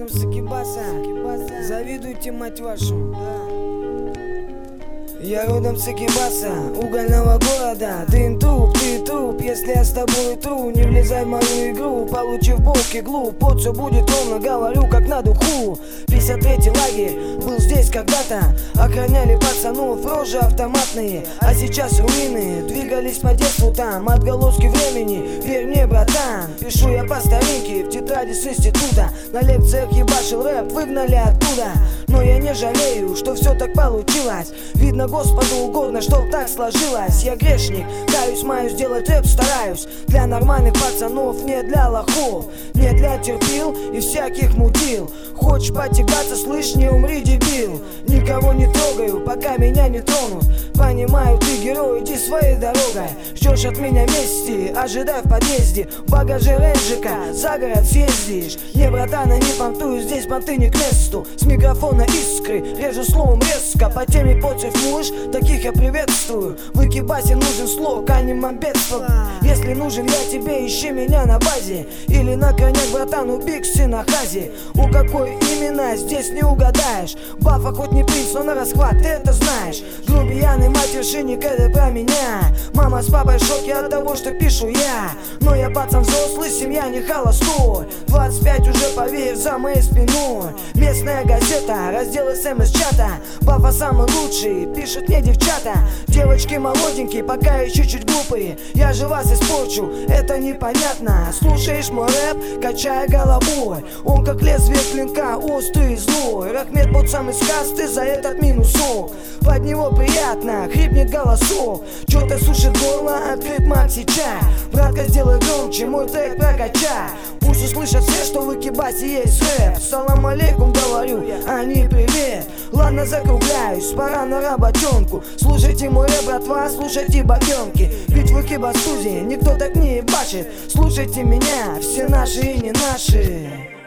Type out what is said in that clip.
с Экибаса. Завидуйте, мать вашу. Я родом с Экибаса, угольного города. Дым труп, ты труп, если я с тобой тру. Не влезай в мою игру, получив бок иглу. Под все будет ровно, говорю как на духу. 53-й лагерь был здесь когда-то. Охраняли пацанов рожи автоматные. А сейчас руины, двигались по детству там. Отголоски времени, верь мне, братан. Пишу я по старинке в тетради с института. На лекциях ебашил рэп, выгнали оттуда. Но я не жалею, что все так получилось. Видно, Господу угодно, чтоб так сложилось. Я грешник, каюсь, маю сделать рэп, стараюсь. Для нормальных пацанов, не для лохов. Не для терпил и всяких мудил. Хочешь потягаться, слышь, не умри, дебил. Никого не трогаю, пока меня не тронут. Понимаю, ты герой, иди своей дорогой. Ждешь от меня мести, ожидай в подъезде. В багаже рейнджика, за город съездишь. Не, братана, не понтую, здесь понты не к месту. С микрофона искры, режу словом резко. По теме против муж, таких я приветствую. В Экибасе нужен слог, а не мамбетство. Если нужен я тебе, ищи меня на базе. Или на конях, братан, у Бикси на хазе. У какой именно, здесь не угадаешь. Бафа хоть не принц, но на расхват, ты это знаешь. Грубиян и матершинник, это про меня. Мама с папой в шоке от того, что пишу я. Но я пацан взрослый, семья не холостой. 25 уже, поверь, за моей спиной. Местная газета, раздел СМС-чата. Бафа самый лучший, пишут мне девчата. Девочки молоденькие, пока еще чуть глупые. Я же вас испорчу, это непонятно. Слушаешь мой рэп, качая головой. Он как лезвие клинка, острый и злой. Рахмет под самый сказ, ты за этот минусок. Под него приятно, хрипнет голосов. Чё-то сушит горло, открыт Макси-чай. Братка, сделай громче, мой трек прокачай. Пусть услышат все, что в Экибасе есть рэп. Салам алейкум говорю, а не привет. Ладно, закругляюсь, пора на работенку. Слушайте мой рэп, братва, слушайте бабёнки. Ведь в Экибас студии никто так не ебашит. Слушайте меня, все наши и не наши.